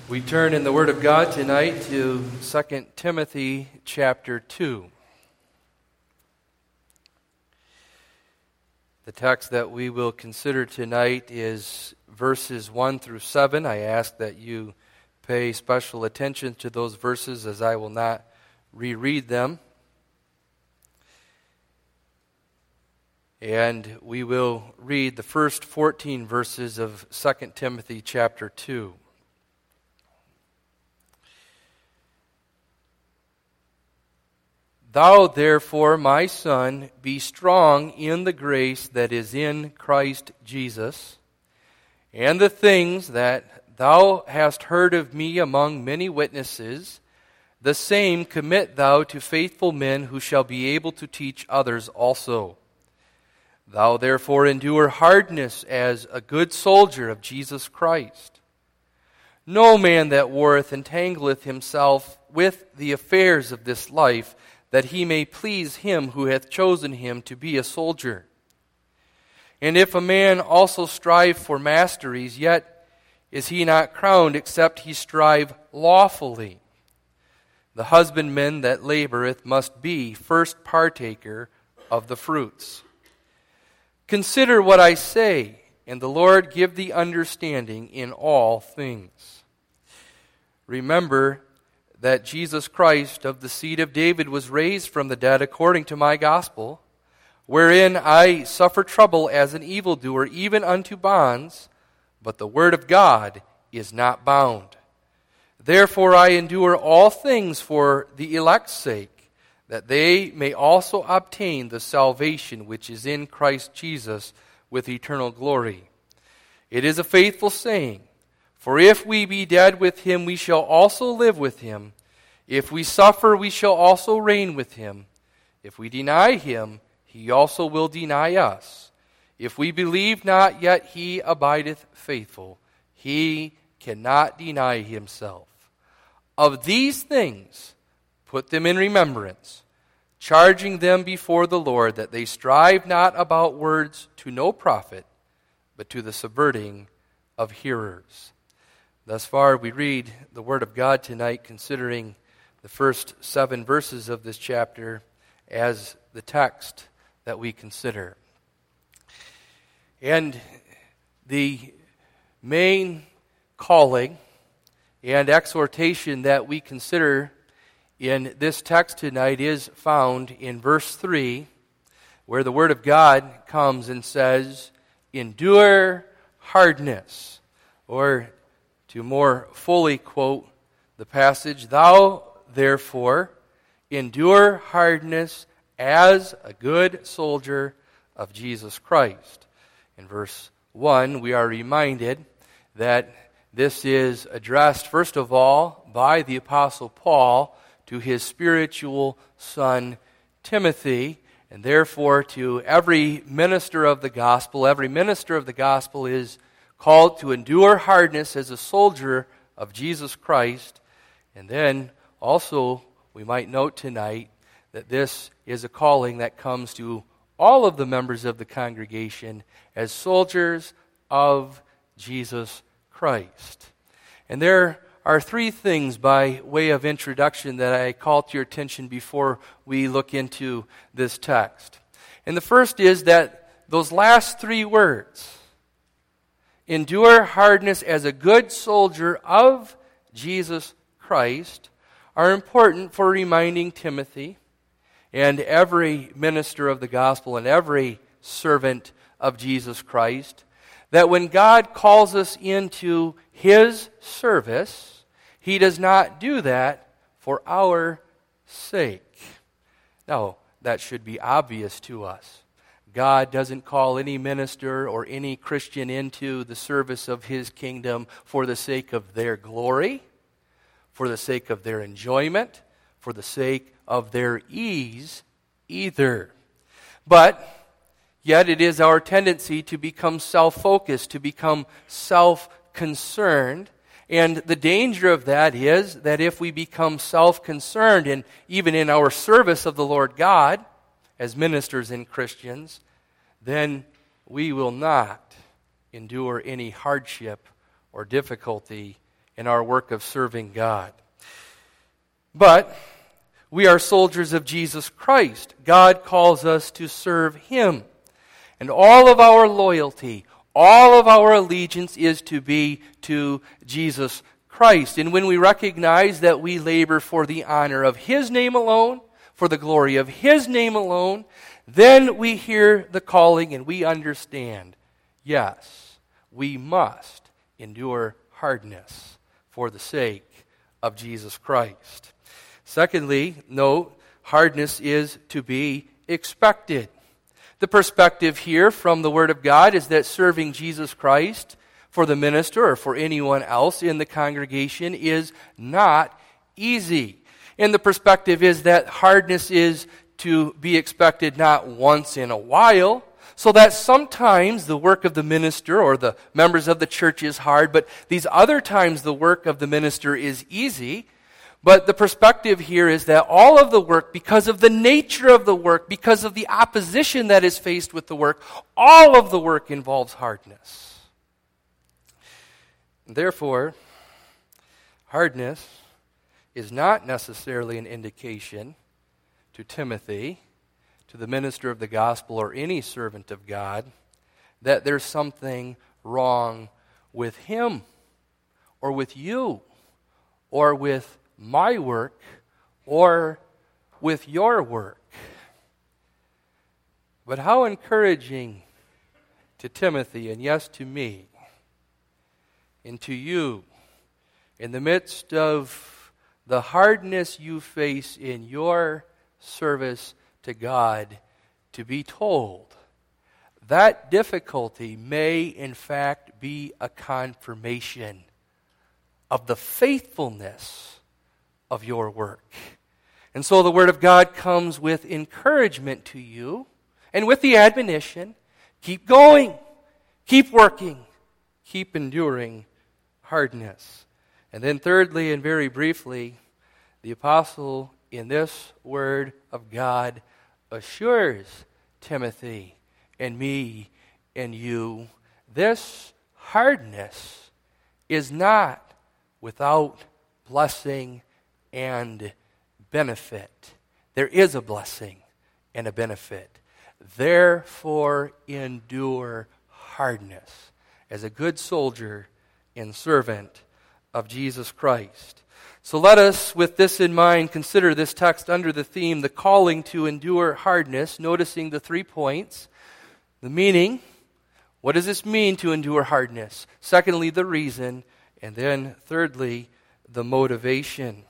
We turn in the Word of God tonight to 2 Timothy chapter 2. The text that we will consider tonight is verses 1 through 7. I ask that you pay special attention to those verses as I will not reread them. And we will read the first 14 verses of 2 Timothy chapter 2. Thou therefore, my son, be strong in the grace that is in Christ Jesus, and the things that thou hast heard of me among many witnesses, the same commit thou to faithful men who shall be able to teach others also. Thou therefore endure hardness as a good soldier of Jesus Christ. No man that warreth entangleth himself with the affairs of this life, that he may please him who hath chosen him to be a soldier. And if a man also strive for masteries, yet is he not crowned, except he strive lawfully. The husbandman that laboreth must be first partaker of the fruits. Consider what I say, and the Lord give thee understanding in all things. Remember that Jesus Christ of the seed of David was raised from the dead according to my gospel, wherein I suffer trouble as an evildoer, even unto bonds, but the word of God is not bound. Therefore I endure all things for the elect's sake, that they may also obtain the salvation which is in Christ Jesus with eternal glory. It is a faithful saying, for if we be dead with him, we shall also live with him. If we suffer, we shall also reign with him. If we deny him, he also will deny us. If we believe not, yet he abideth faithful. He cannot deny himself. Of these things, put them in remembrance, charging them before the Lord, that they strive not about words to no profit, but to the subverting of hearers. Thus far, we read the Word of God tonight, considering the first 7 verses of this chapter as the text that we consider. And the main calling and exhortation that we consider in this text tonight is found in verse 3, where the Word of God comes and says, endure hardness, or to more fully quote the passage, thou therefore endure hardness as a good soldier of Jesus Christ. In verse 1, we are reminded that this is addressed, first of all, by the Apostle Paul to his spiritual son Timothy, and therefore to every minister of the gospel. Every minister of the gospel is called to endure hardness as a soldier of Jesus Christ. And then also we might note tonight that this is a calling that comes to all of the members of the congregation as soldiers of Jesus Christ. And there are 3 things by way of introduction that I call to your attention before we look into this text. And the first is that those last 3 words, endure hardness as a good soldier of Jesus Christ, are important for reminding Timothy and every minister of the gospel and every servant of Jesus Christ that when God calls us into his service, he does not do that for our sake. Now, that should be obvious to us. God doesn't call any minister or any Christian into the service of his kingdom for the sake of their glory, for the sake of their enjoyment, for the sake of their ease either. But yet it is our tendency to become self-focused, to become self-concerned. And the danger of that is that if we become self-concerned, and even in our service of the Lord God, as ministers and Christians, then we will not endure any hardship or difficulty in our work of serving God. But we are soldiers of Jesus Christ. God calls us to serve Him. And all of our loyalty, all of our allegiance is to be to Jesus Christ. And when we recognize that we labor for the honor of His name alone, for the glory of His name alone, then we hear the calling and we understand, yes, we must endure hardness for the sake of Jesus Christ. Secondly, note, hardness is to be expected. The perspective here from the Word of God is that serving Jesus Christ for the minister or for anyone else in the congregation is not easy. And the perspective is that hardness is to be expected not once in a while, so that sometimes the work of the minister or the members of the church is hard, but these other times the work of the minister is easy. But the perspective here is that all of the work, because of the nature of the work, because of the opposition that is faced with the work, all of the work involves hardness. Therefore, hardness is not necessarily an indication to Timothy, to the minister of the gospel, or any servant of God, that there's something wrong with him, or with you, or with my work, or with your work. But how encouraging to Timothy, and yes, to me, and to you, in the midst of the hardness you face in your service to God, to be told that difficulty may in fact be a confirmation of the faithfulness of your work. And so the Word of God comes with encouragement to you and with the admonition, keep going, keep working, keep enduring hardness. And then thirdly, and very briefly, the apostle in this Word of God assures Timothy and me and you, this hardness is not without blessing and benefit. There is a blessing and a benefit. Therefore, endure hardness as a good soldier and servant of Jesus Christ. So let us, with this in mind, consider this text under the theme, the calling to endure hardness, noticing the 3 points. The meaning, what does this mean to endure hardness? Secondly, the reason. And then thirdly, the motivation.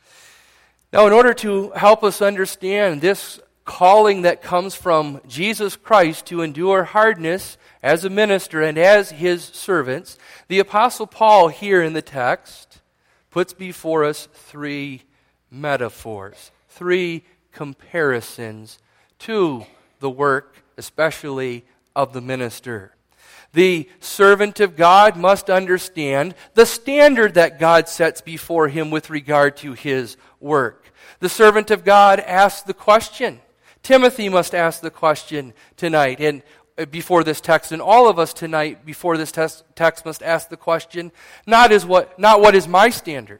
Now, in order to help us understand this calling that comes from Jesus Christ to endure hardness as a minister and as His servants, the Apostle Paul here in the text puts before us 3 metaphors, 3 comparisons to the work, especially of the minister. The servant of God must understand the standard that God sets before him with regard to his work. The servant of God asks the question. Timothy must ask the question tonight and before this text, and all of us tonight before this text must ask the question, not what is my standard,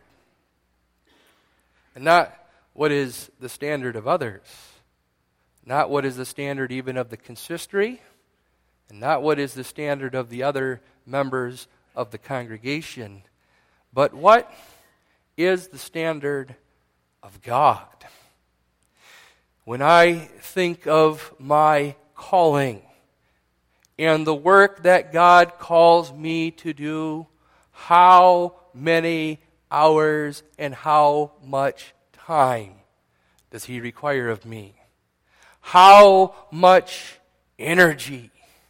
and not what is the standard of others, not what is the standard even of the consistory, and not what is the standard of the other members of the congregation, but what is the standard of God. When I think of my calling and the work that God calls me to do, how many hours and how much time does He require of me? How much energy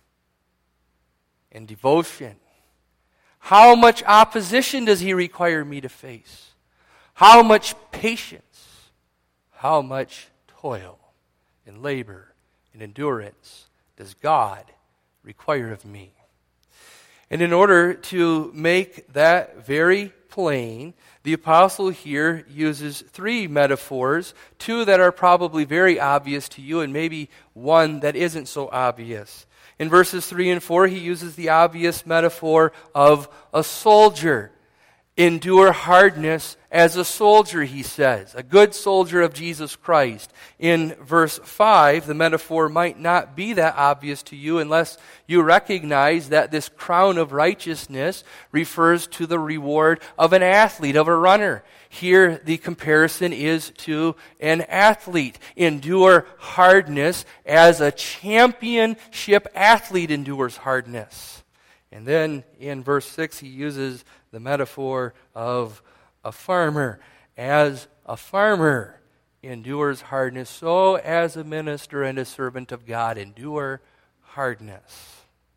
and devotion? How much opposition does He require me to face? How much patience? How much toil and labor and endurance does God require of me? And in order to make that very plain, the apostle here uses 3 metaphors, 2 that are probably very obvious to you and maybe one that isn't so obvious. In verses 3 and 4, he uses the obvious metaphor of a soldier. Endure hardness as a soldier, he says, a good soldier of Jesus Christ. In verse 5, the metaphor might not be that obvious to you unless you recognize that this crown of righteousness refers to the reward of an athlete, of a runner. Here, the comparison is to an athlete. Endure hardness as a championship athlete endures hardness. And then in verse 6, he uses the metaphor of a farmer. As a farmer endures hardness, so as a minister and a servant of God endure hardness.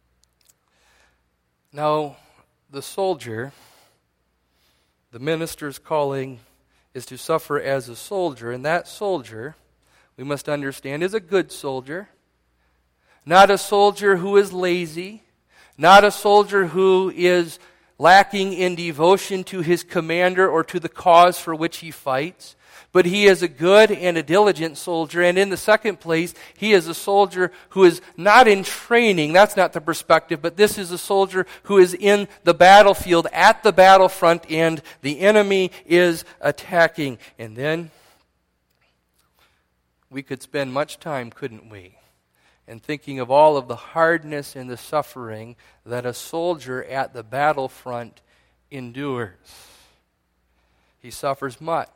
Now, the soldier, the minister's calling is to suffer as a soldier, and that soldier, we must understand, is a good soldier. Not a soldier who is lazy, not a soldier who is lacking in devotion to his commander or to the cause for which he fights, but he is a good and a diligent soldier. And in the second place, he is a soldier who is not in training. That's not the perspective, but this is a soldier who is in the battlefield, at the battlefront, and the enemy is attacking. And then we could spend much time, couldn't we, and thinking of all of the hardness and the suffering that a soldier at the battlefront endures. He suffers much.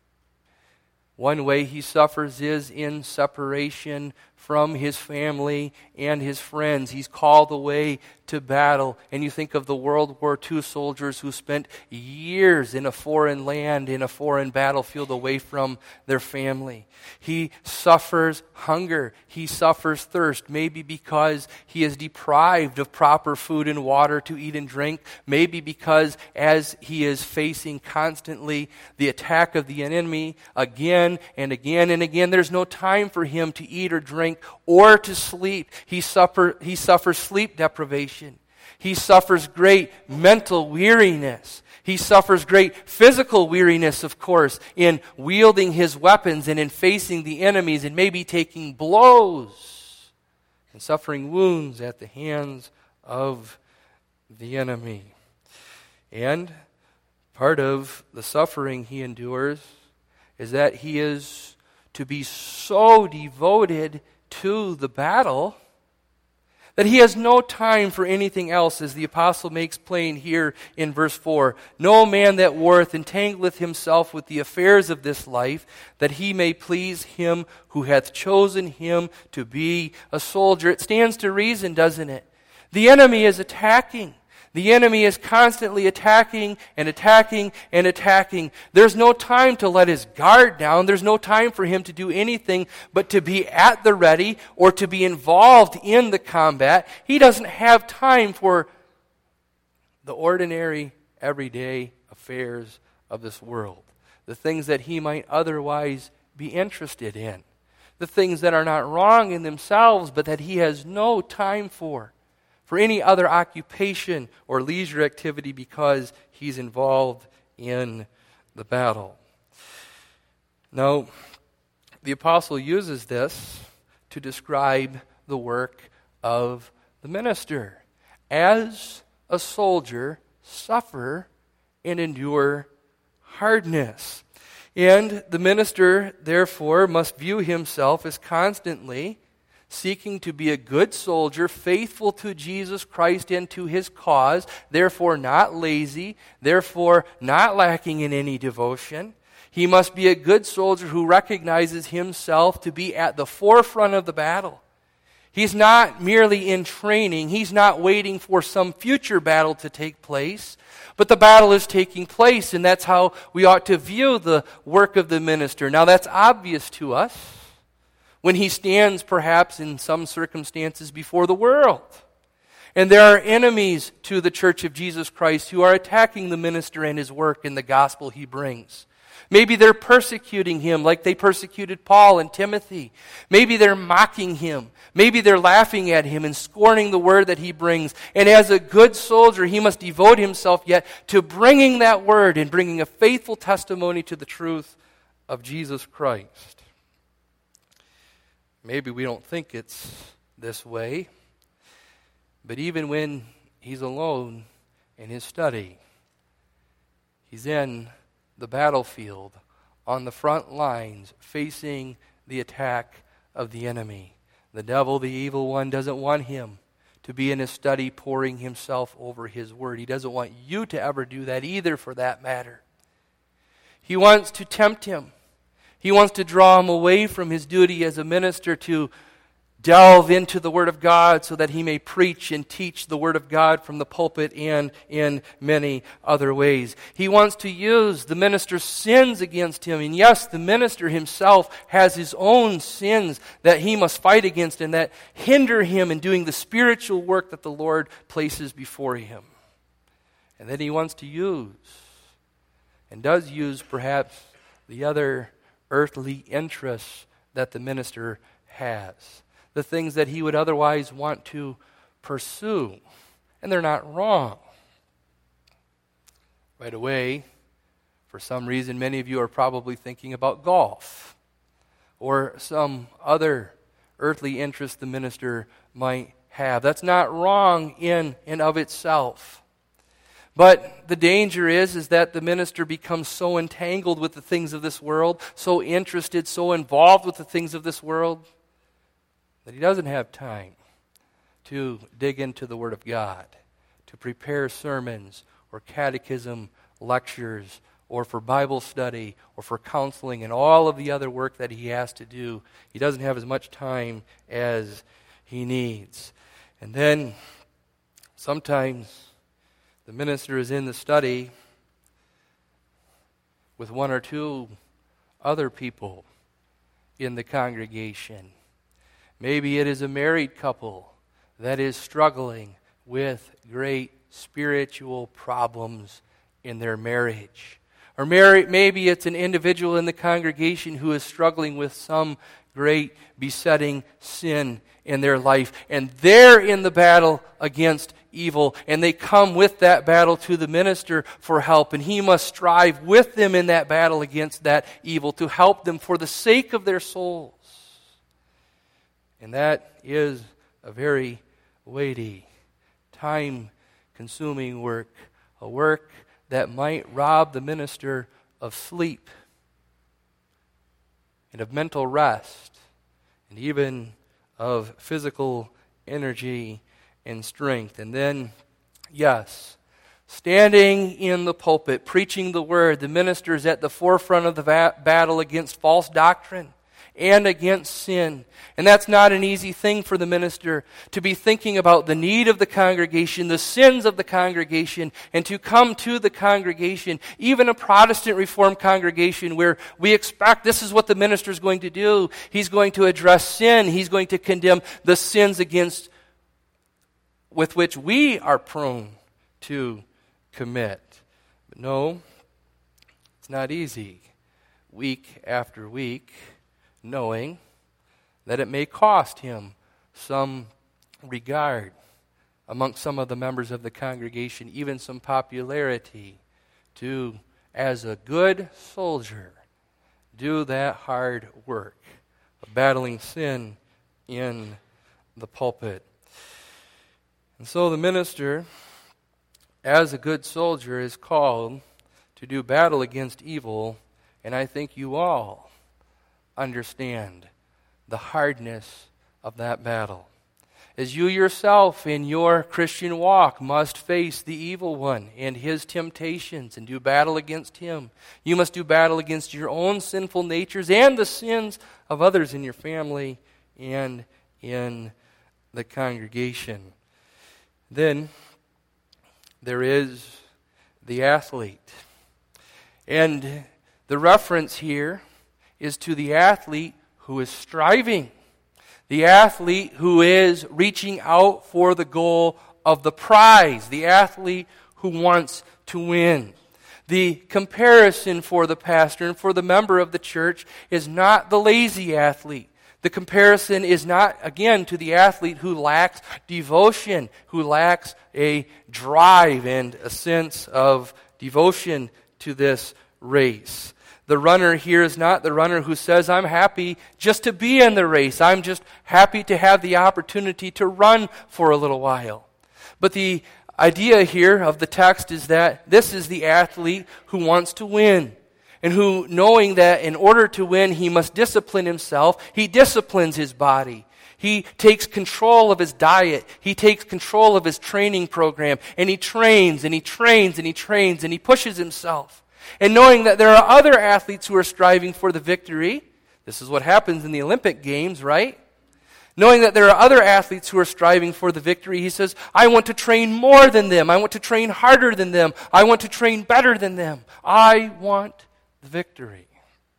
One way he suffers is in separation from his family and his friends. He's called away to battle. And you think of the World War II soldiers who spent years in a foreign land, in a foreign battlefield, away from their family. He suffers hunger. He suffers thirst, maybe because he is deprived of proper food and water to eat and drink, maybe because as he is facing constantly the attack of the enemy again and again and again, there's no time for him to eat or drink or to sleep. He suffers sleep deprivation. He suffers great mental weariness. He suffers great physical weariness, of course, in wielding his weapons and in facing the enemies and maybe taking blows and suffering wounds at the hands of the enemy. And part of the suffering he endures is that he is to be so devoted to the battle that he has no time for anything else, as the apostle makes plain here in verse 4. No man that warreth entangleth himself with the affairs of this life, that he may please him who hath chosen him to be a soldier. It stands to reason, doesn't it? The enemy is attacking. The enemy is constantly attacking and attacking and attacking. There's no time to let his guard down. There's no time for him to do anything but to be at the ready or to be involved in the combat. He doesn't have time for the ordinary, everyday affairs of this world, the things that he might otherwise be interested in, the things that are not wrong in themselves, but that he has no time for any other occupation or leisure activity because he's involved in the battle. Now, the apostle uses this to describe the work of the minister. As a soldier, suffer and endure hardness. And the minister, therefore, must view himself as constantly seeking to be a good soldier, faithful to Jesus Christ and to his cause, therefore not lazy, therefore not lacking in any devotion. He must be a good soldier who recognizes himself to be at the forefront of the battle. He's not merely in training. He's not waiting for some future battle to take place, but the battle is taking place, and that's how we ought to view the work of the minister. Now, that's obvious to us when he stands perhaps in some circumstances before the world. And there are enemies to the church of Jesus Christ who are attacking the minister and his work and the gospel he brings. Maybe they're persecuting him like they persecuted Paul and Timothy. Maybe they're mocking him. Maybe they're laughing at him and scorning the word that he brings. And as a good soldier, he must devote himself yet to bringing that word and bringing a faithful testimony to the truth of Jesus Christ. Maybe we don't think it's this way, but even when he's alone in his study, He's in the battlefield, on the front lines, facing the attack of the enemy. The devil, the evil one, doesn't want him to be in his study pouring himself over his word. He doesn't want you to ever do that either, for that matter. He wants to tempt him. He wants to draw him away from his duty as a minister to delve into the Word of God so that he may preach and teach the Word of God from the pulpit and in many other ways. He wants to use the minister's sins against him. And yes, the minister himself has his own sins that he must fight against and that hinder him in doing the spiritual work that the Lord places before him. And then he wants to use, and does use perhaps, the other earthly interests that the minister has. The things that he would otherwise want to pursue. And they're not wrong. Right away, for some reason, many of you are probably thinking about golf or some other earthly interest the minister might have. That's not wrong in and of itself. But the danger is that the minister becomes so entangled with the things of this world, so interested, so involved with the things of this world, that he doesn't have time to dig into the Word of God, to prepare sermons or catechism lectures or for Bible study or for counseling and all of the other work that he has to do. He doesn't have as much time as he needs. And then sometimes the minister is in the study with one or two other people in the congregation. Maybe it is a married couple that is struggling with great spiritual problems in their marriage. Or maybe it's an individual in the congregation who is struggling with some great besetting sin in their life. And they're in the battle against evil. And they come with that battle to the minister for help. And he must strive with them in that battle against that evil to help them for the sake of their souls. And that is a very weighty, time-consuming work. A work that might rob the minister of sleep and of mental rest and even of physical energy and strength. And then, yes, standing in the pulpit, preaching the word, the minister is at the forefront of the battle against false doctrine and against sin. And that's not an easy thing for the minister, to be thinking about the need of the congregation, the sins of the congregation, and to come to the congregation, even a Protestant Reformed congregation where we expect this is what the minister is going to do. He's going to address sin. He's going to condemn the sins with which we are prone to commit. But no, it's not easy. Week after week, knowing that it may cost him some regard amongst some of the members of the congregation, even some popularity, to, as a good soldier, do that hard work of battling sin in the pulpit. And so the minister, as a good soldier, is called to do battle against evil, and I think you all understand the hardness of that battle. As you yourself in your Christian walk must face the evil one and his temptations and do battle against him, you must do battle against your own sinful natures and the sins of others in your family and in the congregation. Then there is the athlete. And the reference here is to the athlete who is striving, the athlete who is reaching out for the goal of the prize, the athlete who wants to win. The comparison for the pastor and for the member of the church is not the lazy athlete. The comparison is not, again, to the athlete who lacks devotion, who lacks a drive and a sense of devotion to this race. The runner here is not the runner who says, I'm happy just to be in the race. I'm just happy to have the opportunity to run for a little while. But the idea here of the text is that this is the athlete who wants to win, and who, knowing that in order to win he must discipline himself, he disciplines his body. He takes control of his diet. He takes control of his training program, and he trains and he trains and he trains and he pushes himself. And knowing that there are other athletes who are striving for the victory, this is what happens in the Olympic Games, right? Knowing that there are other athletes who are striving for the victory, he says, I want to train more than them. I want to train harder than them. I want to train better than them. I want the victory.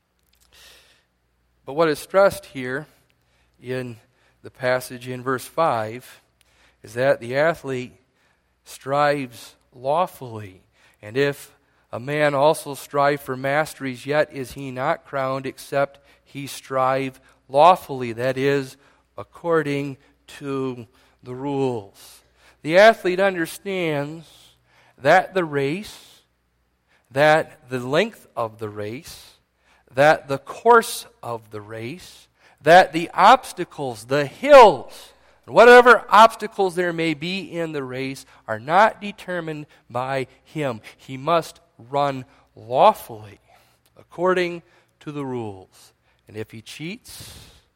But what is stressed here in the passage in verse 5 is that the athlete strives lawfully. And if a man also strive for masteries, yet is he not crowned except he strive lawfully, that is, according to the rules. The athlete understands that the race, that the length of the race, that the course of the race, that the obstacles, the hills, whatever obstacles there may be in the race are not determined by him. He must run lawfully, according to the rules. And if he cheats,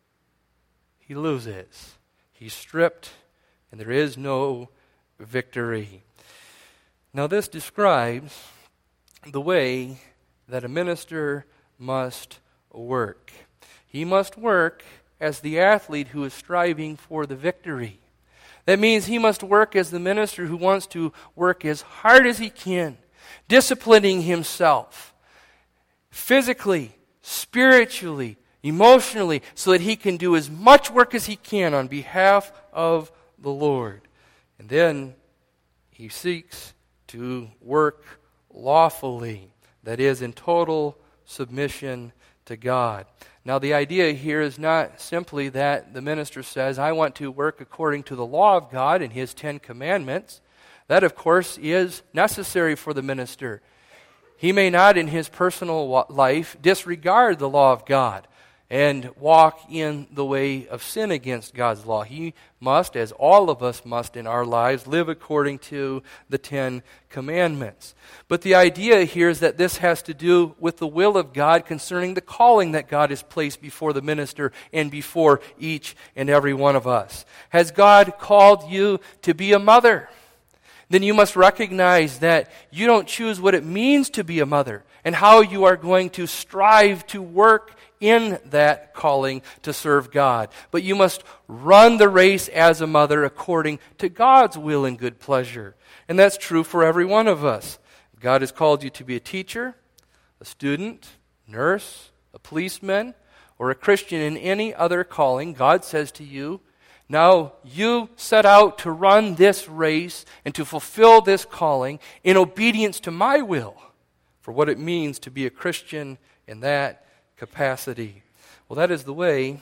he loses. He's stripped, and there is no victory. Now this describes the way that a minister must work. He must work as the athlete who is striving for the victory. That means he must work as the minister who wants to work as hard as he can, disciplining himself physically, spiritually, emotionally, so that he can do as much work as he can on behalf of the Lord. And then he seeks to work lawfully, that is, in total submission to God. Now, the idea here is not simply that the minister says, I want to work according to the law of God and His 10 commandments. That, of course, is necessary for the minister. He may not, in his personal life, disregard the law of God and walk in the way of sin against God's law. He must, as all of us must in our lives, live according to the 10 commandments. But the idea here is that this has to do with the will of God concerning the calling that God has placed before the minister and before each and every one of us. Has God called you to be a mother? Then you must recognize that you don't choose what it means to be a mother and how you are going to strive to work in that calling to serve God. But you must run the race as a mother according to God's will and good pleasure. And that's true for every one of us. God has called you to be a teacher, a student, nurse, a policeman, or a Christian in any other calling. God says to you, now you set out to run this race and to fulfill this calling in obedience to my will for what it means to be a Christian in that capacity. Well, that is the way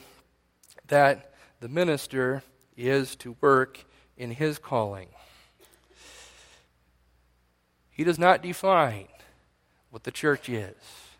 that the minister is to work in his calling. He does not define what the church is.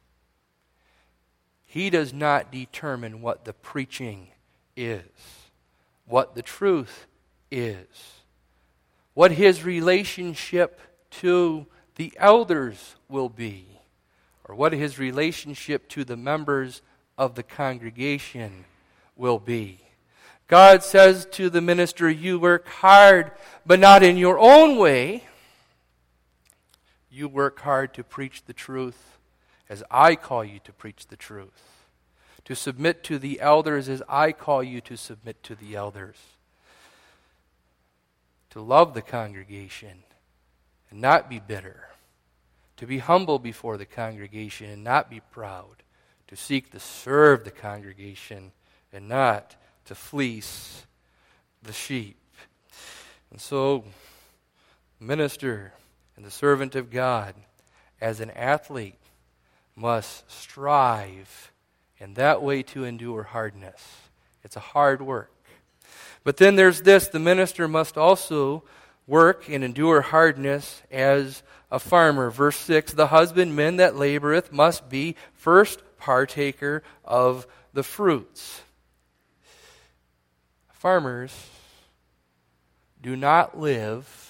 He does not determine what the preaching is, what the truth is, what his relationship to the elders will be, or what his relationship to the members of the congregation will be. God says to the minister, you work hard, but not in your own way. You work hard to preach the truth as I call you to preach the truth. To submit to the elders as I call you to submit to the elders. To love the congregation and not be bitter. To be humble before the congregation and not be proud. To seek to serve the congregation and not to fleece the sheep. And so, minister and the servant of God, as an athlete, must strive in that way to endure hardness. It's a hard work. But then there's this, the minister must also work and endure hardness as a farmer. Verse 6, the husbandman that laboreth must be first partaker of the fruits. Farmers do not live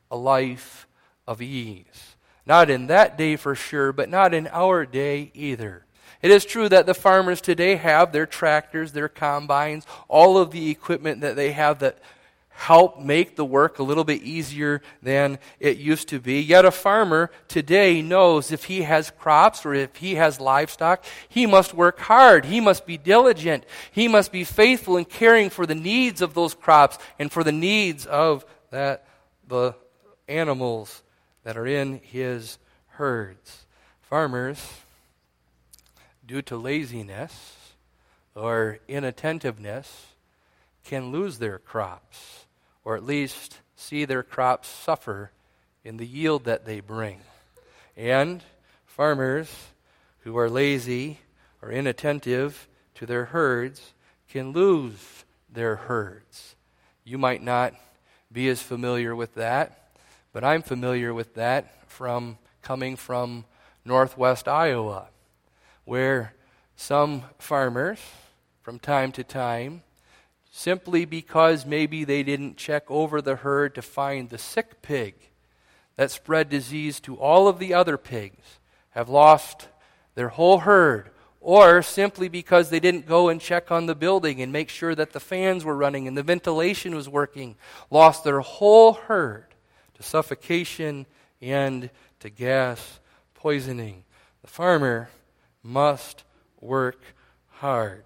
a life of ease. Not in that day for sure, but not in our day either. It is true that the farmers today have their tractors, their combines, all of the equipment that they have that help make the work a little bit easier than it used to be. Yet a farmer today knows if he has crops or if he has livestock, he must work hard. He must be diligent. He must be faithful in caring for the needs of those crops and for the needs of the animals that are in his herds. Farmers, due to laziness or inattentiveness, can lose their crops, or at least see their crops suffer in the yield that they bring. And farmers who are lazy or inattentive to their herds can lose their herds. You might not be as familiar with that, but I'm familiar with that from coming from northwest Iowa, where some farmers, from time to time, simply because maybe they didn't check over the herd to find the sick pig that spread disease to all of the other pigs, have lost their whole herd, or simply because they didn't go and check on the building and make sure that the fans were running and the ventilation was working, lost their whole herd to suffocation and to gas poisoning. The farmer must work hard.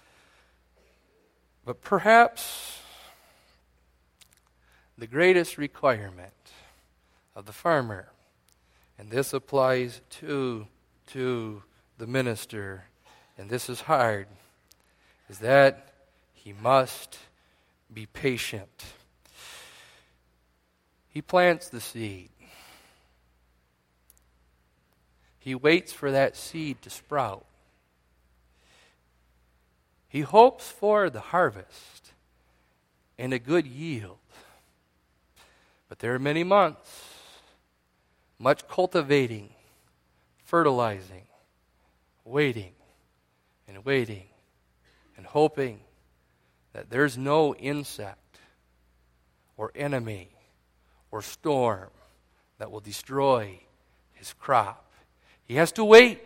But perhaps the greatest requirement of the farmer, and this applies to the minister, and this is hard, is that he must be patient. He plants the seed. He waits for that seed to sprout. He hopes for the harvest and a good yield. But there are many months, much cultivating, fertilizing, waiting, and hoping that there's no insect or enemy or storm that will destroy his crop. He has to wait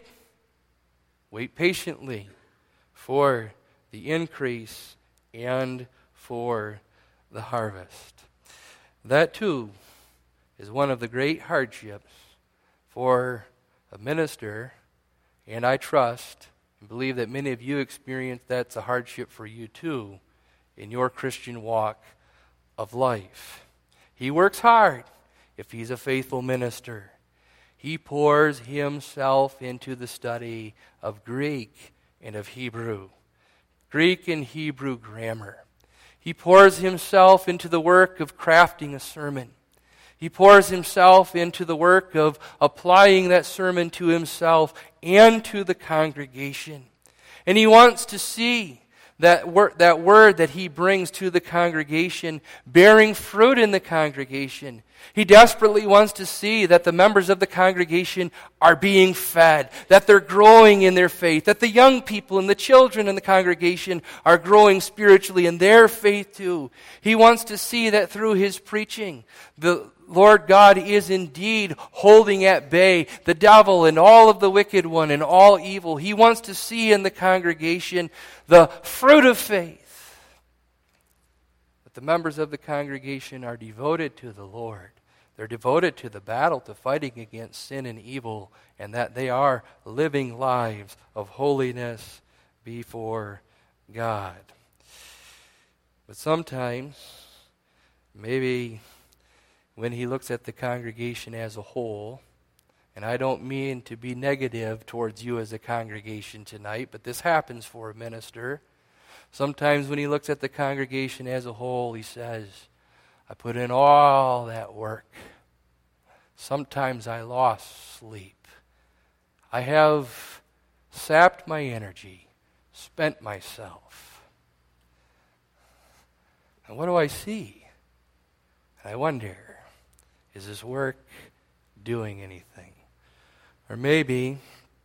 patiently for the increase and for the harvest. That too is one of the great hardships for a minister, and I trust and believe that many of you experience that's a hardship for you too in your Christian walk of life. He works hard if he's a faithful minister. He pours himself into the study of Greek and of Hebrew. Greek and Hebrew grammar. He pours himself into the work of crafting a sermon. He pours himself into the work of applying that sermon to himself and to the congregation. And he wants to see that word that he brings to the congregation bearing fruit in the congregation. He desperately wants to see that the members of the congregation are being fed, that they're growing in their faith, that the young people and the children in the congregation are growing spiritually in their faith too. He wants to see that through his preaching, the Lord God is indeed holding at bay the devil and all of the wicked one and all evil. He wants to see in the congregation the fruit of faith. That the members of the congregation are devoted to the Lord. They're devoted to the battle, to fighting against sin and evil, and that they are living lives of holiness before God. But sometimes, maybe when he looks at the congregation as a whole, and I don't mean to be negative towards you as a congregation tonight, but this happens for a minister. Sometimes when he looks at the congregation as a whole, he says, I put in all that work. Sometimes I lost sleep. I have sapped my energy, spent myself. And what do I see? I wonder, is this work doing anything? Or maybe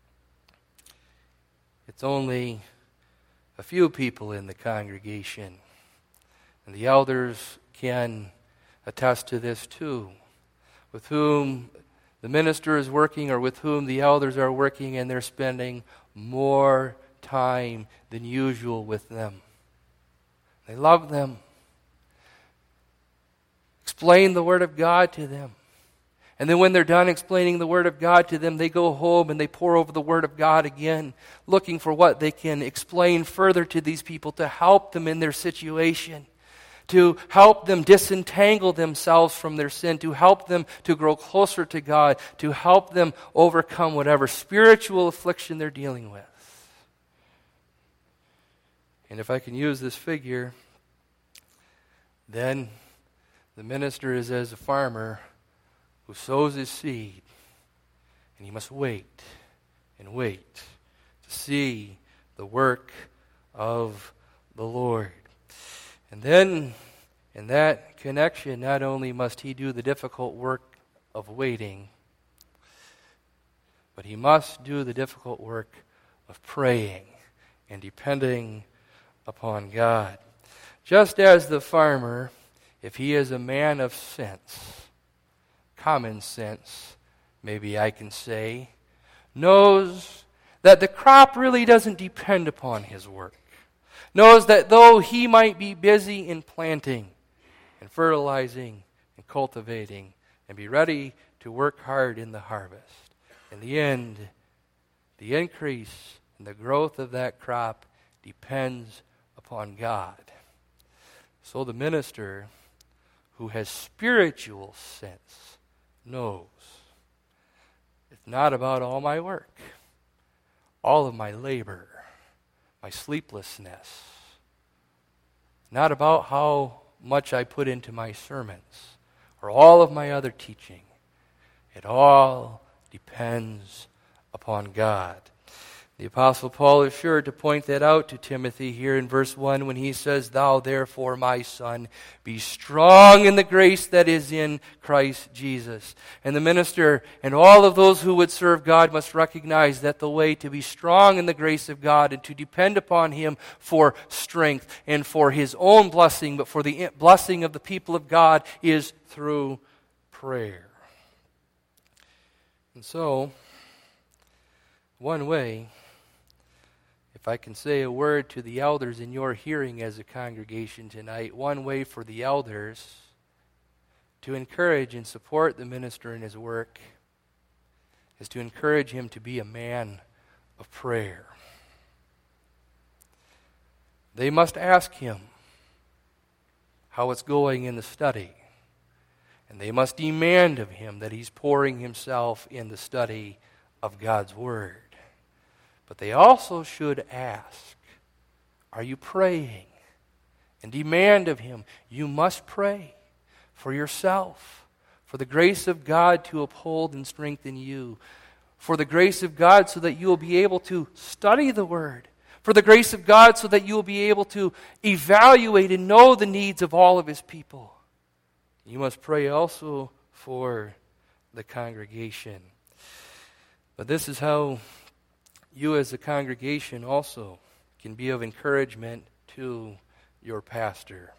it's only a few people in the congregation. And the elders can attest to this too. with whom the minister is working or with whom the elders are working, and they're spending more time than usual with them. They love them. Explain the Word of God to them. And then when they're done explaining the Word of God to them, they go home and they pore over the Word of God again, looking for what they can explain further to these people to help them in their situation, to help them disentangle themselves from their sin, to help them to grow closer to God, to help them overcome whatever spiritual affliction they're dealing with. And if I can use this figure, then the minister is as a farmer who sows his seed, and he must wait and wait to see the work of the Lord. And then, in that connection, not only must he do the difficult work of waiting, but he must do the difficult work of praying and depending upon God. Just as the farmer, if he is a man of sense, common sense, maybe I can say, knows that the crop really doesn't depend upon his work. Knows that though he might be busy in planting and fertilizing and cultivating and be ready to work hard in the harvest, in the end, the increase and the growth of that crop depends upon God. So the minister who has spiritual sense knows it's not about all my work, all of my labor, my sleeplessness, not about how much I put into my sermons or all of my other teaching. It all depends upon God. The Apostle Paul is sure to point that out to Timothy here in verse 1 when he says, "Thou therefore, my son, be strong in the grace that is in Christ Jesus." And the minister and all of those who would serve God must recognize that the way to be strong in the grace of God and to depend upon Him for strength and for His own blessing, but for the blessing of the people of God, is through prayer. And so, one way, if I can say a word to the elders in your hearing as a congregation tonight, one way for the elders to encourage and support the minister in his work is to encourage him to be a man of prayer. They must ask him how it's going in the study, and they must demand of him that he's pouring himself in the study of God's Word. But they also should ask, are you praying? And demand of him, you must pray for yourself, for the grace of God to uphold and strengthen you, for the grace of God so that you will be able to study the Word, for the grace of God so that you will be able to evaluate and know the needs of all of His people. You must pray also for the congregation. But this is how you as a congregation also can be of encouragement to your pastor.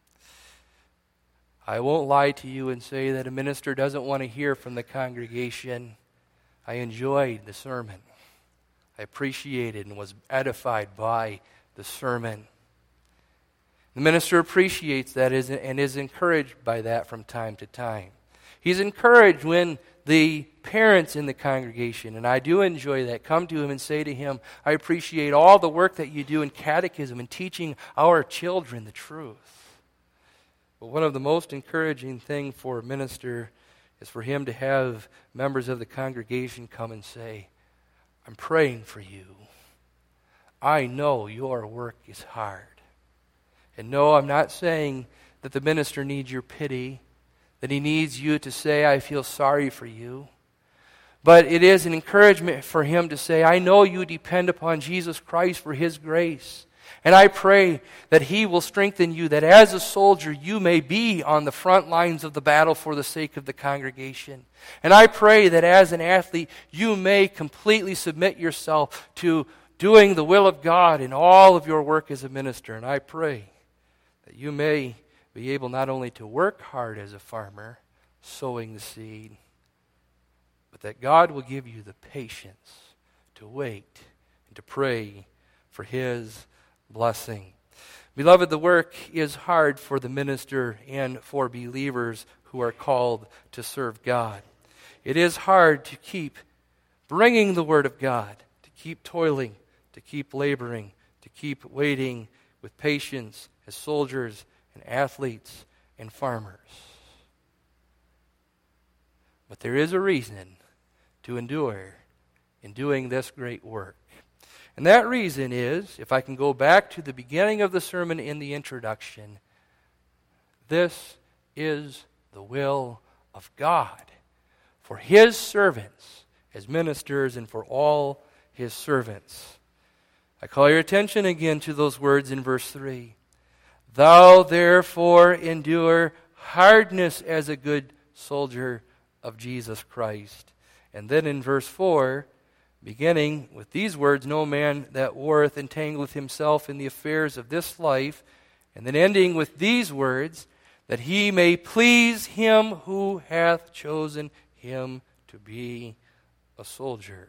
I won't lie to you and say that a minister doesn't want to hear from the congregation. I enjoyed the sermon. I appreciated and was edified by the sermon. The minister appreciates that and is encouraged by that from time to time. He's encouraged when the parents in the congregation, and I do enjoy that, come to him and say to him, I appreciate all the work that you do in catechism and teaching our children the truth. But one of the most encouraging things for a minister is for him to have members of the congregation come and say, I'm praying for you. I know your work is hard. And no, I'm not saying that the minister needs your pity, that he needs you to say, I feel sorry for you. But it is an encouragement for him to say, I know you depend upon Jesus Christ for His grace. And I pray that He will strengthen you, that as a soldier you may be on the front lines of the battle for the sake of the congregation. And I pray that as an athlete you may completely submit yourself to doing the will of God in all of your work as a minister. And I pray that you may be able not only to work hard as a farmer, sowing the seed, but that God will give you the patience to wait and to pray for His blessing. Beloved, the work is hard for the minister and for believers who are called to serve God. It is hard to keep bringing the Word of God, to keep toiling, to keep laboring, to keep waiting with patience as soldiers and athletes and farmers. But there is a reason to endure in doing this great work. And that reason is, if I can go back to the beginning of the sermon in the introduction, this is the will of God for His servants as ministers and for all His servants. I call your attention again to those words in verse 3. Thou therefore endure hardness as a good soldier of Jesus Christ. And then in verse 4, beginning with these words, no man that warreth entangleth himself in the affairs of this life, and then ending with these words, that he may please him who hath chosen him to be a soldier.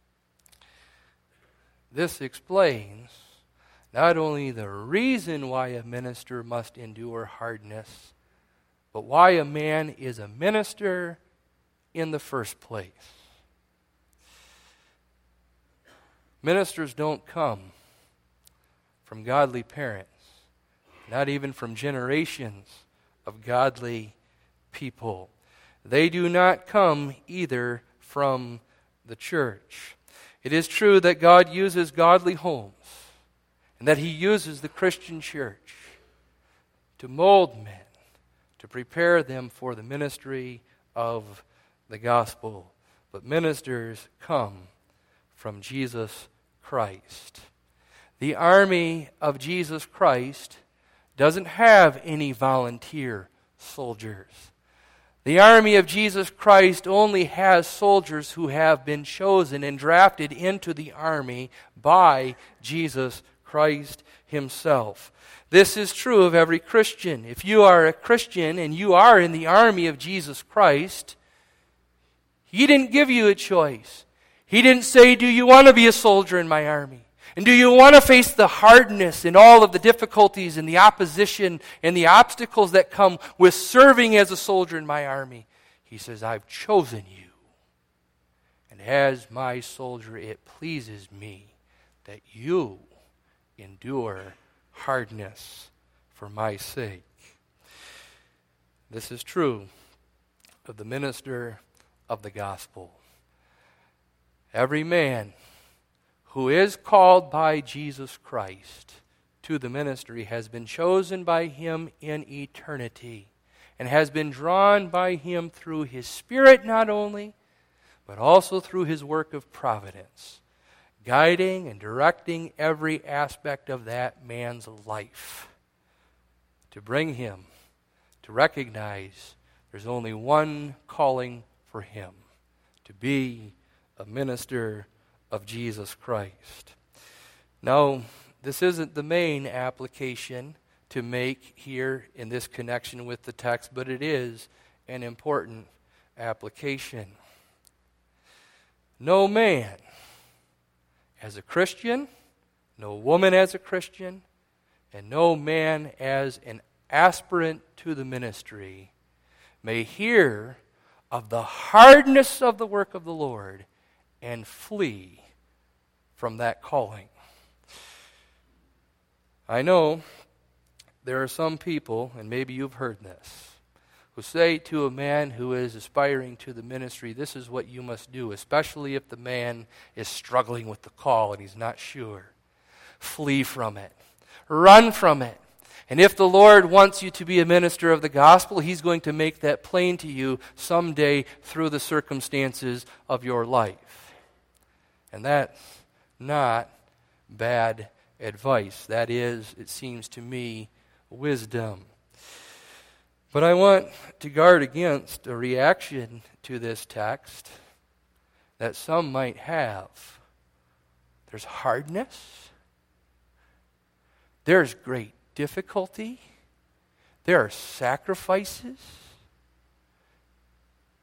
This explains not only the reason why a minister must endure hardness, but why a man is a minister in the first place. Ministers don't come from godly parents, not even from generations of godly people. They do not come either from the church. It is true that God uses godly homes and that He uses the Christian church to mold men, to prepare them for the ministry of the gospel. But ministers come from Jesus Christ. The army of Jesus Christ doesn't have any volunteer soldiers. The army of Jesus Christ only has soldiers who have been chosen and drafted into the army by Jesus Christ Himself. This is true of every Christian. If you are a Christian and you are in the army of Jesus Christ, He didn't give you a choice. He didn't say, do you want to be a soldier in my army? And do you want to face the hardness and all of the difficulties and the opposition and the obstacles that come with serving as a soldier in my army? He says, I've chosen you. And as my soldier, it pleases me that you endure hardness for my sake. This is true of the minister of the gospel. Every man who is called by Jesus Christ to the ministry has been chosen by Him in eternity and has been drawn by Him through His Spirit not only, but also through His work of providence, guiding and directing every aspect of that man's life to bring him to recognize there's only one calling for him, to be a minister of Jesus Christ. Now, this isn't the main application to make here in this connection with the text, but it is an important application. No man as a Christian, no woman as a Christian, and no man as an aspirant to the ministry may hear of the hardness of the work of the Lord and flee from that calling. I know there are some people, and maybe you've heard this, who say to a man who is aspiring to the ministry, this is what you must do, especially if the man is struggling with the call and he's not sure. Flee from it. Run from it. And if the Lord wants you to be a minister of the gospel, He's going to make that plain to you someday through the circumstances of your life. And that's not bad advice. That is, it seems to me, wisdom. But I want to guard against a reaction to this text that some might have. There's hardness. There's great difficulty. There are sacrifices.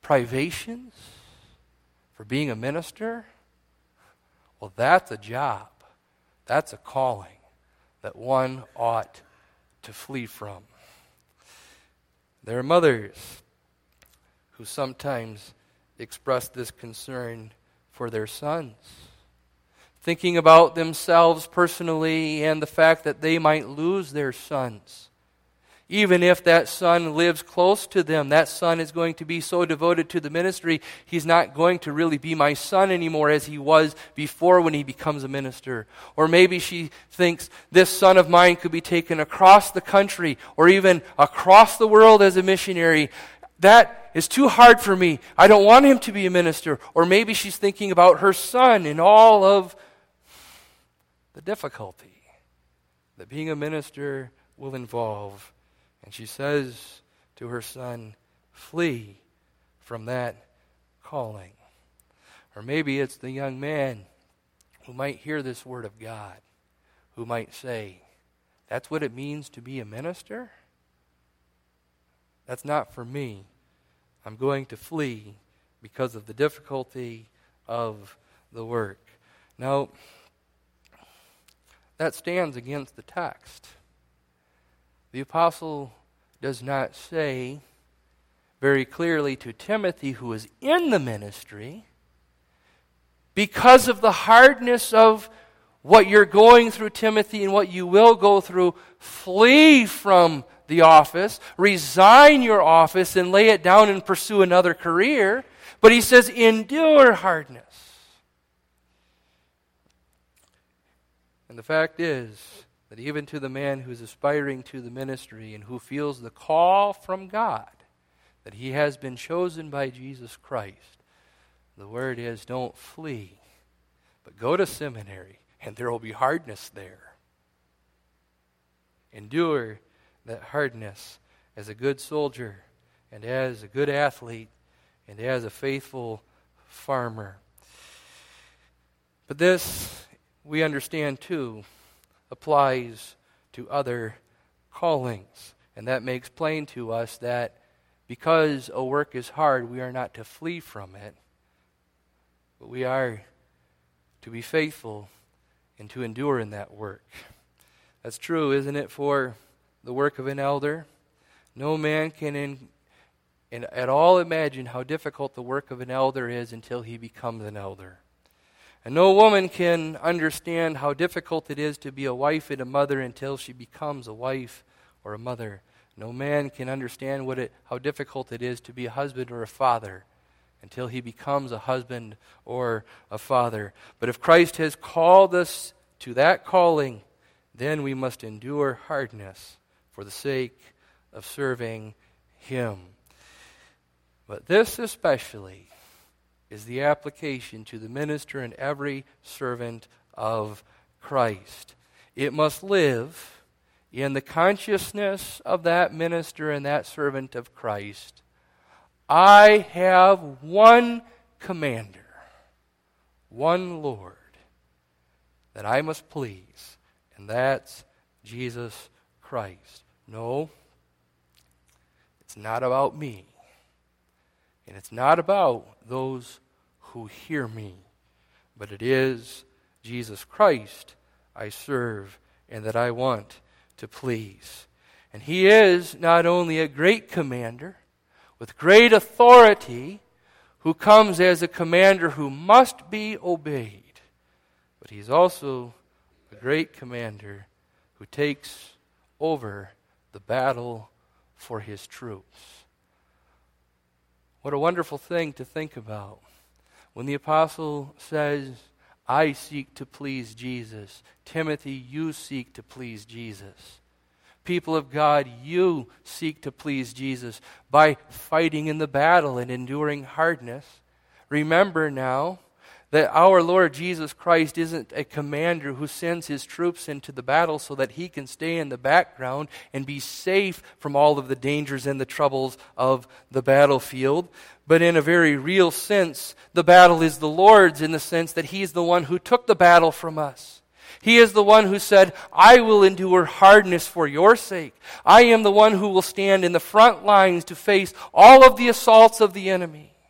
privations for being a minister, well, that's a job. That's a calling that one ought to flee from. There are mothers who sometimes express this concern for their sons, thinking about themselves personally and the fact that they might lose their sons. Even if that son lives close to them, that son is going to be so devoted to the ministry, he's not going to really be my son anymore as he was before when he becomes a minister. Or maybe she thinks, this son of mine could be taken across the country or even across the world as a missionary. That is too hard for me. I don't want him to be a minister. Or maybe she's thinking about her son and all of the difficulty that being a minister will involve. And she says to her son, flee from that calling. Or maybe it's the young man who might hear this word of God, who might say, that's what it means to be a minister? That's not for me. I'm going to flee because of the difficulty of the work. Now, that stands against the text. The apostle does not say very clearly to Timothy, who is in the ministry, because of the hardness of what you're going through, Timothy, and what you will go through, flee from the office, resign your office, and lay it down and pursue another career. But he says, endure hardness. And the fact is that even to the man who's aspiring to the ministry and who feels the call from God that he has been chosen by Jesus Christ, the word is, don't flee, but go to seminary, and there will be hardness there. Endure that hardness as a good soldier and as a good athlete and as a faithful farmer. But this, we understand too, applies to other callings. And that makes plain to us that because a work is hard, we are not to flee from it, but we are to be faithful and to endure in that work. That's true, isn't it, for the work of an elder? No man can at all imagine how difficult the work of an elder is until he becomes an elder. And no woman can understand how difficult it is to be a wife and a mother until she becomes a wife or a mother. No man can understand how difficult it is to be a husband or a father until he becomes a husband or a father. But if Christ has called us to that calling, then we must endure hardness for the sake of serving Him. But this especially is the application to the minister and every servant of Christ. It must live in the consciousness of that minister and that servant of Christ. I have one commander, one Lord, that I must please, and that's Jesus Christ. No, it's not about me. And it's not about those who hear me, but it is Jesus Christ I serve and that I want to please. And He is not only a great commander with great authority who comes as a commander who must be obeyed, but He's also a great commander who takes over the battle for His troops. What a wonderful thing to think about. When the apostle says, I seek to please Jesus. Timothy, you seek to please Jesus. People of God, you seek to please Jesus by fighting in the battle and enduring hardness. Remember now that our Lord Jesus Christ isn't a commander who sends His troops into the battle so that He can stay in the background and be safe from all of the dangers and the troubles of the battlefield. But in a very real sense, the battle is the Lord's in the sense that He's the one who took the battle from us. He is the one who said, I will endure hardness for your sake. I am the one who will stand in the front lines to face all of the assaults of the enemy.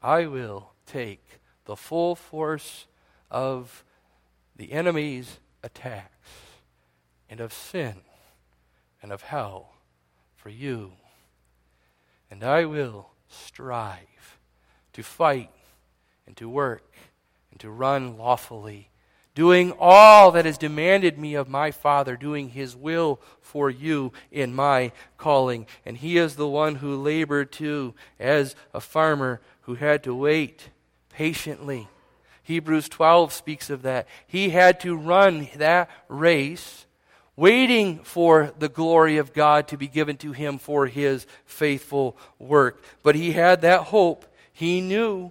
I will take the full force of the enemy's attacks and of sin and of hell for you. And I will strive to fight and to work and to run lawfully, doing all that is demanded me of my Father, doing His will for you in my calling. And He is the one who labored too, as a farmer who had to wait patiently. Hebrews 12 speaks of that. He had to run that race, waiting for the glory of God to be given to him for his faithful work. But he had that hope. He knew.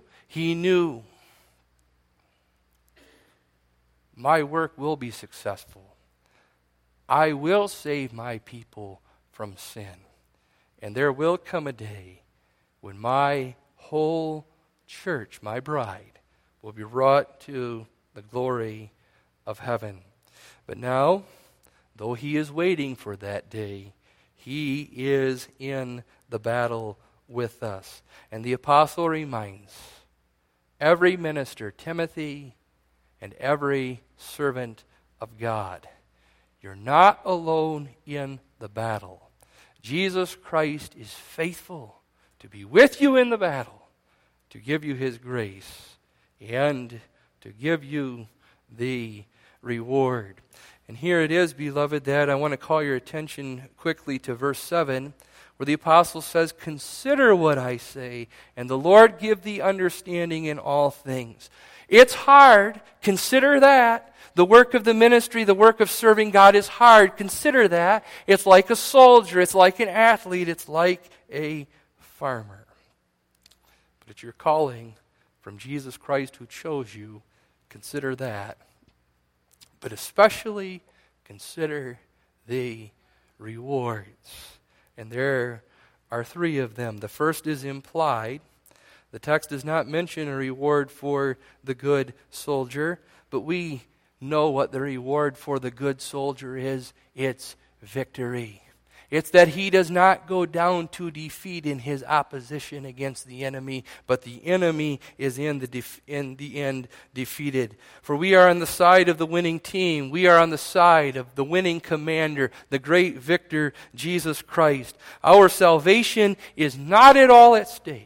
My work will be successful. I will save my people from sin. And there will come a day when my whole church, my bride, will be brought to the glory of heaven. But now, though he is waiting for that day, he is in the battle with us. And the apostle reminds every minister, Timothy, and every servant of God, you're not alone in the battle. Jesus Christ is faithful to be with you in the battle, to give you His grace, and to give you the reward. And here it is, beloved, that I want to call your attention quickly to verse 7, where the apostle says, "Consider what I say, and the Lord give thee understanding in all things." It's hard. Consider that. The work of the ministry, the work of serving God is hard. Consider that. It's like a soldier. It's like an athlete. It's like a farmer. But it's your calling from Jesus Christ who chose you. Consider that. But especially consider the rewards. And there are three of them. The first is implied. The text does not mention a reward for the good soldier, but we know what the reward for the good soldier is. It's victory. It's that he does not go down to defeat in his opposition against the enemy, but the enemy is in the end defeated. For we are on the side of the winning team. We are on the side of the winning commander, the great victor, Jesus Christ. Our salvation is not at all at stake.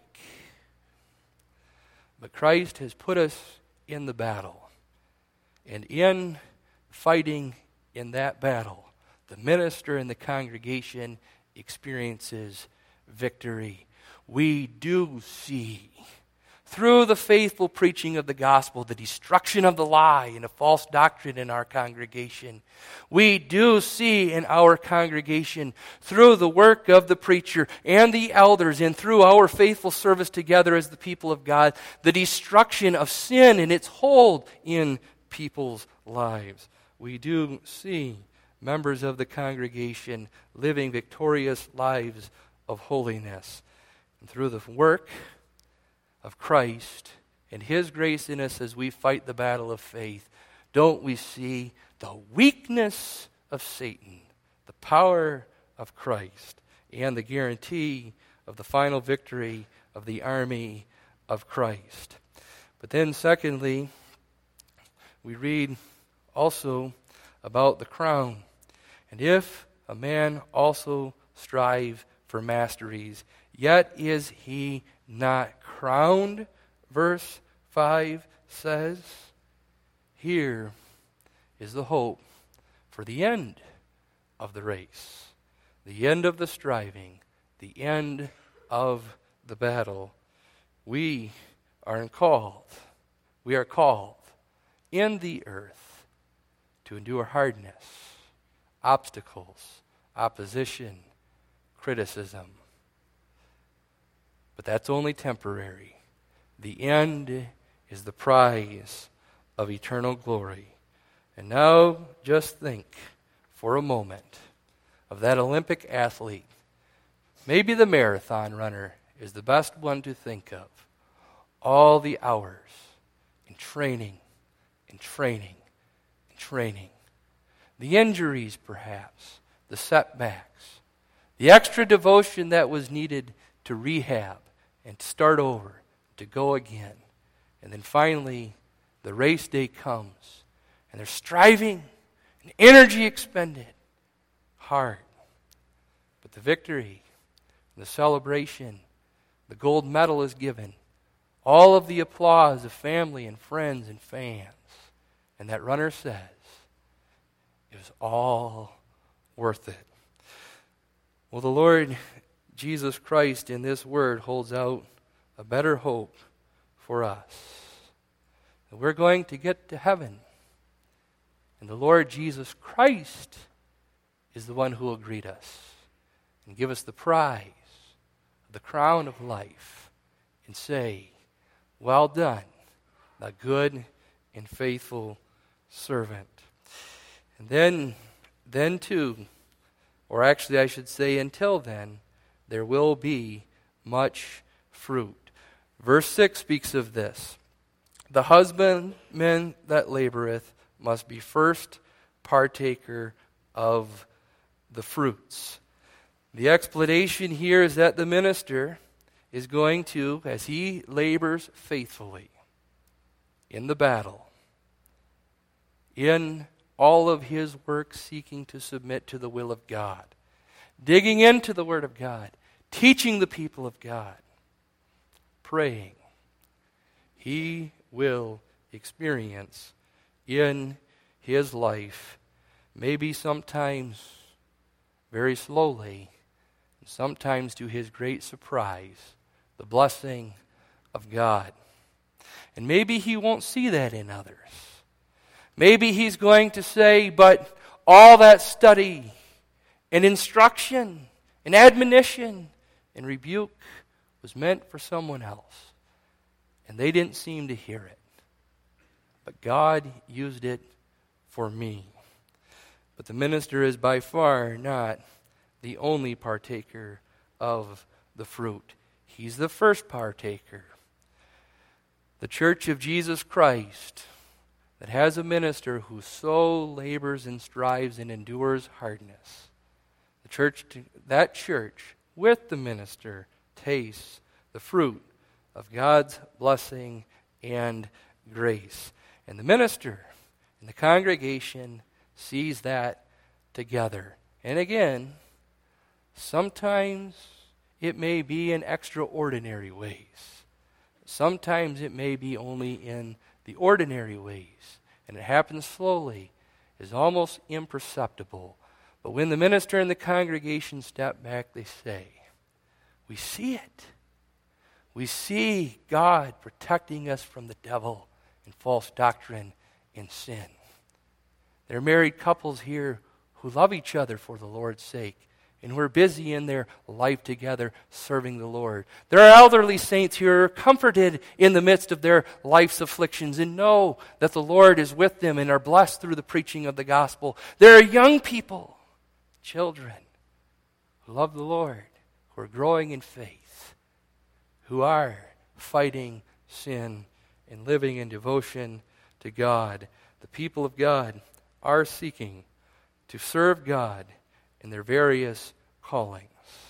But Christ has put us in the battle. And in fighting in that battle, the minister and the congregation experiences victory. We do see, through the faithful preaching of the gospel, the destruction of the lie and of false doctrine in our congregation. We do see in our congregation, through the work of the preacher and the elders and through our faithful service together as the people of God, the destruction of sin and its hold in people's lives. We do see members of the congregation living victorious lives of holiness. And through the work of Christ and His grace in us as we fight the battle of faith, don't we see the weakness of Satan, the power of Christ, and the guarantee of the final victory of the army of Christ. But then secondly, we read also about the crown. And if a man also strive for masteries, yet is he not crowned, verse 5 says, here is the hope for the end of the race, the end of the striving, the end of the battle. We are called in the earth to endure hardness, obstacles, opposition, criticism. But that's only temporary. The end is the prize of eternal glory. And now just think for a moment of that Olympic athlete. Maybe the marathon runner is the best one to think of. All the hours in training, the injuries perhaps, the setbacks, the extra devotion that was needed to rehab and start over, to go again. And then finally, the race day comes, and they're striving, and energy expended, hard. But the victory, the celebration, the gold medal is given. All of the applause of family and friends and fans. And that runner says, it was all worth it. Well, the Lord Jesus Christ in this word holds out a better hope for us. That we're going to get to heaven. And the Lord Jesus Christ is the one who will greet us and give us the prize, the crown of life, and say, well done, thy good and faithful servant. And then too, or actually I should say until then, there will be much fruit. Verse 6 speaks of this. The husbandman that laboreth must be first partaker of the fruits. The explanation here is that the minister is going to, as he labors faithfully in the battle, in all of his work seeking to submit to the will of God, digging into the Word of God, teaching the people of God, praying, he will experience in his life, maybe sometimes very slowly, sometimes to his great surprise, the blessing of God. And maybe he won't see that in others. Maybe he's going to say, but all that study and instruction and admonition and rebuke was meant for someone else. And they didn't seem to hear it. But God used it for me. But the minister is by far not the only partaker of the fruit. He's the first partaker. The Church of Jesus Christ that has a minister who so labors and strives and endures hardness. That church with the minister tastes the fruit of God's blessing and grace. And the minister and the congregation sees that together. And again, sometimes it may be in extraordinary ways. Sometimes it may be only in the ordinary ways. And it happens slowly, is almost imperceptible. But when the minister and the congregation step back, they say, we see it. We see God protecting us from the devil and false doctrine and sin. There are married couples here who love each other for the Lord's sake and who are busy in their life together serving the Lord. There are elderly saints who are comforted in the midst of their life's afflictions and know that the Lord is with them and are blessed through the preaching of the gospel. There are young people, children, who love the Lord, who are growing in faith, who are fighting sin and living in devotion to God. The people of God are seeking to serve God in their various callings.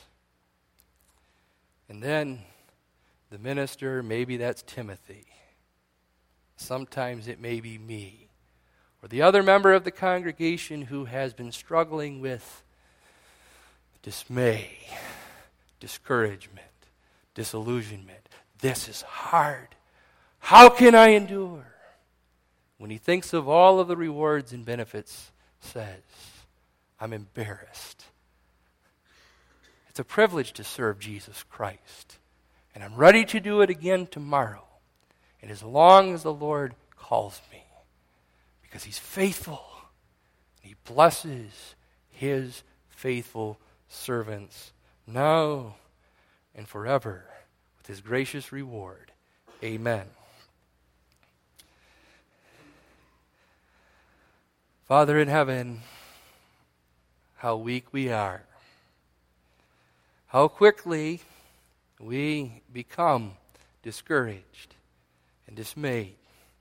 And then the minister, maybe that's Timothy. Sometimes it may be me. Or the other member of the congregation who has been struggling with dismay, discouragement, disillusionment. This is hard. How can I endure? When he thinks of all of the rewards and benefits, says, I'm embarrassed. It's a privilege to serve Jesus Christ. And I'm ready to do it again tomorrow. And as long as the Lord calls me. Because he's faithful. He blesses his faithful servants now and forever with his gracious reward. Amen. Father in heaven, how weak we are. How quickly we become discouraged and dismayed.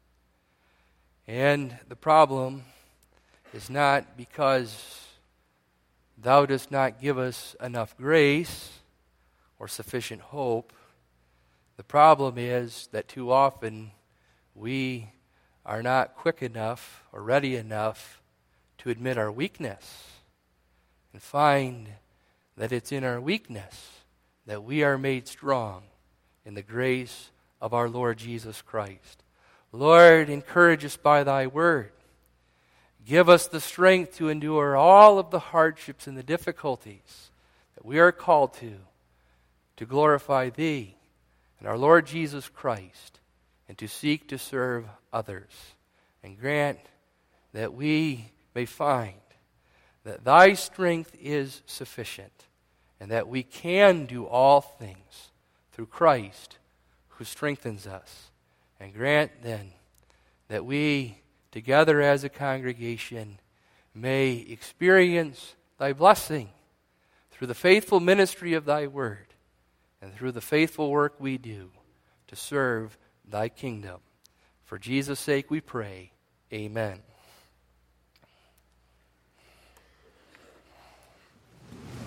And the problem is not because thou dost not give us enough grace or sufficient hope. The problem is that too often we are not quick enough or ready enough to admit our weakness and find that it's in our weakness that we are made strong in the grace of our Lord Jesus Christ. Lord, encourage us by thy word. Give us the strength to endure all of the hardships and the difficulties that we are called to glorify thee and our Lord Jesus Christ, and to seek to serve others. And grant that we may find that thy strength is sufficient, and that we can do all things through Christ who strengthens us. And grant then that we, together as a congregation, may experience thy blessing through the faithful ministry of thy word and through the faithful work we do to serve thy kingdom. For Jesus' sake we pray. Amen.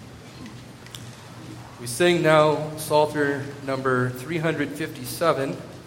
We sing now Psalter number 357.